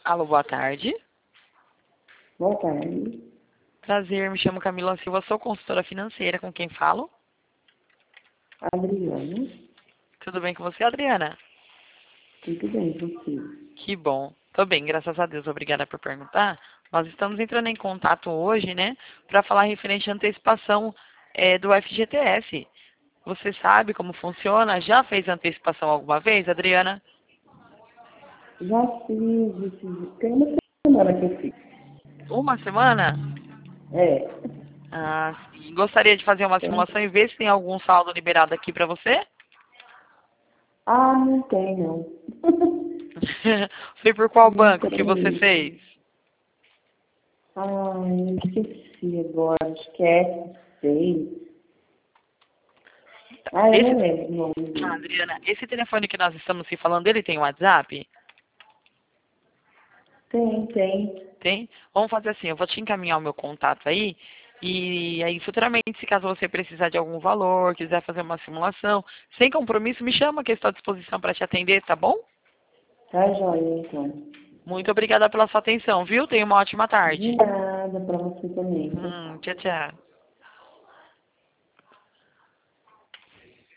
Alô, boa tarde. Boa tarde. Prazer, me chamo Camila Silva, sou consultora financeira. Com quem falo? Adriana. Tudo bem com você, Adriana? Tudo bem, você? Que bom. Tô bem, graças a Deus. Obrigada por perguntar. Nós estamos entrando em contato hoje, né, para falar referente à antecipação do FGTS. Você sabe como funciona? Já fez antecipação alguma vez, Adriana? Já fiz, tem uma semana que eu fiz. Uma semana? É. Ah, sim. Gostaria de fazer uma Tem. simulação e ver se tem algum saldo liberado aqui para você? Ah, não tem, não. Foi por qual Não banco que tem você isso. fez? Ai, eu esqueci agora. Acho que é S6. Ah, eu Esse, não lembro o nome dele. Adriana, esse telefone que nós estamos se falando, ele tem WhatsApp? Tem. Tem? Vamos fazer assim, eu vou te encaminhar o meu contato aí, e aí futuramente, se caso você precisar de algum valor, quiser fazer uma simulação, sem compromisso, me chama que eu estou à disposição para te atender, tá bom? Tá joia, então. Muito obrigada pela sua atenção, viu? Tenha uma ótima De tarde. nada pra você também. Tchau, tchau. Tchau, tchau.